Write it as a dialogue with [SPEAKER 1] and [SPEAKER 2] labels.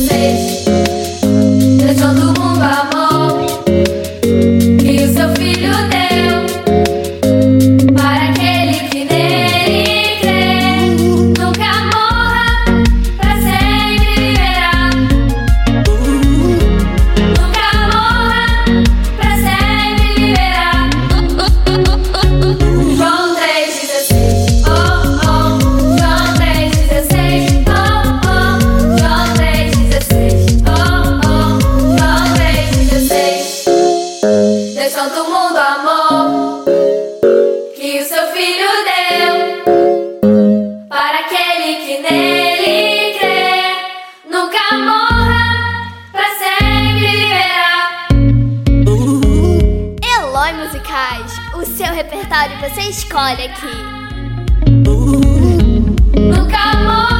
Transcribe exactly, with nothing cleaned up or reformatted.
[SPEAKER 1] dezesseis, deixou do mundo amor que o seu filho deu para aquele que nele crê. Nunca morra, pra sempre viverá. Nunca morra, pra sempre viverá. João três, dezesseis, oh, oh. João três, dezesseis, oh, oh. João três, dezesseis, oh, oh. João três, dezesseis, deixou do mundo amor que o seu filho deu para aquele que nele crê. Nunca morra, pra sempre viverá.
[SPEAKER 2] Eloy Musicais, o seu repertório você escolhe aqui.
[SPEAKER 1] Nunca morra.